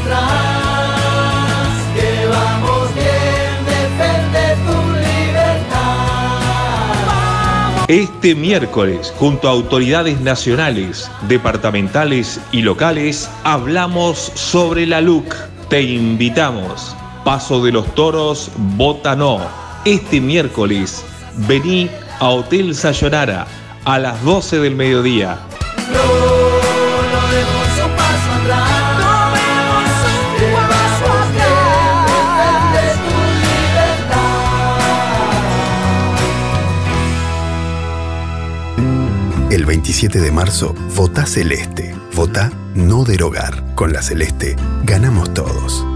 atrás, que vamos bien, defiende tu libertad. Este miércoles, junto a autoridades nacionales, departamentales y locales, hablamos sobre la LUC. Te invitamos. Paso de los Toros, vota no. Este miércoles, vení a Hotel Sayonara a las 12 del mediodía. No demos un paso atrás, no demos un paso atrás, defiende tu libertad. El 27 de marzo, votá Celeste. Votá no derogar. Con la Celeste, ganamos todos.